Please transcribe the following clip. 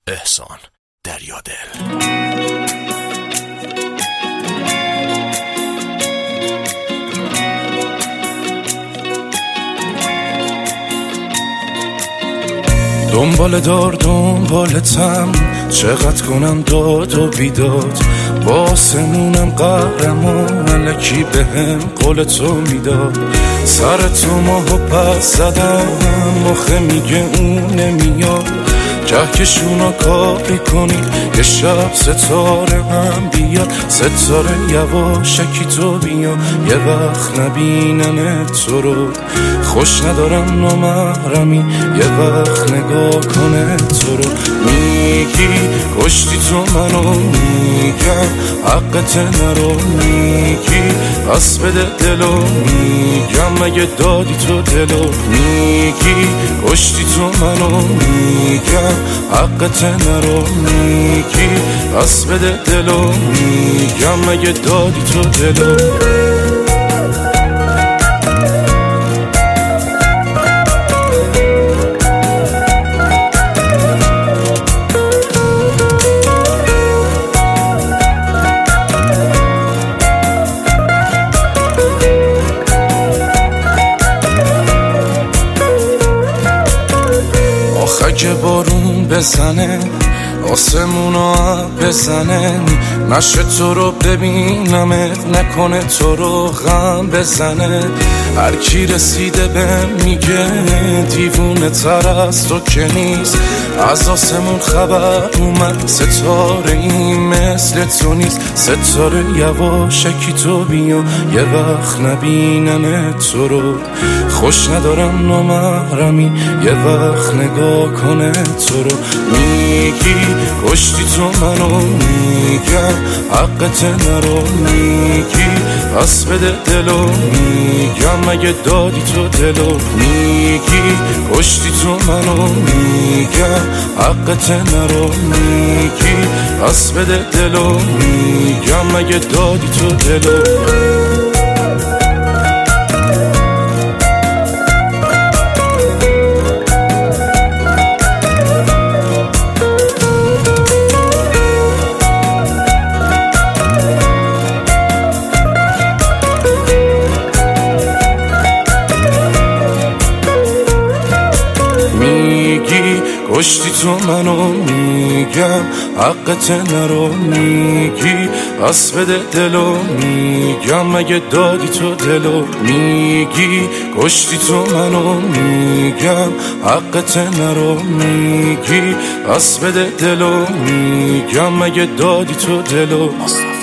احسان دریادل. دنبالتم چقدر کنم داد و بیداد، با آسمونم قهرمان الکی بهم قول تو میداد. سر تو ماهو پس زدم مخه میگه اون نمیاد، کهکشونا کاری کنی یه شب ستاره هم بیاد. ستاره یواشکی تو بیا یه وقت نبینم تو رو، خوش ندارم نامحرمی یه وقت نگاه کنه تو رو. میگی کشتی تو منو، میگم حقت نرو، میگی پس بده دلو، میگم مگه دادی تو دلو. میگی کشتی تو منو، میگم حقت نرو، میگی پس بده دلو، میگم مگه دادی تو دلو. اگه بارون بزنه آسمونا بزنه، نشه تو رو ببینمت، نکنه تو رو غم بزنه. هر کی رسیده بهم میگه دیوونه تر از تو که نیست، از آسمون خبر اومد ستاره این مثل تو نیست. ستاره یواشکی تو بیا یه وقت نبینم تو رو، خوش ندارم نامحرمی یه وقت نگاه کنه تو رو. میگی کشتی تو منو، میگم حقت نرو، میگی پس بده دلو، میگم مگه دادی تو دلو. میگی کشتی تو منو، میگم حقت نرو، میگی پس بده دلو، میگم مگه دادی تو دلو. میگی کشتی تو منو، میگم حقت نرو، میگی پس بده دلو، میگم مگه دادی تو دلو. میگی کشتی تو منو، میگم حقت نرو، میگی پس بده دلو، میگم مگه دادی تو دلو.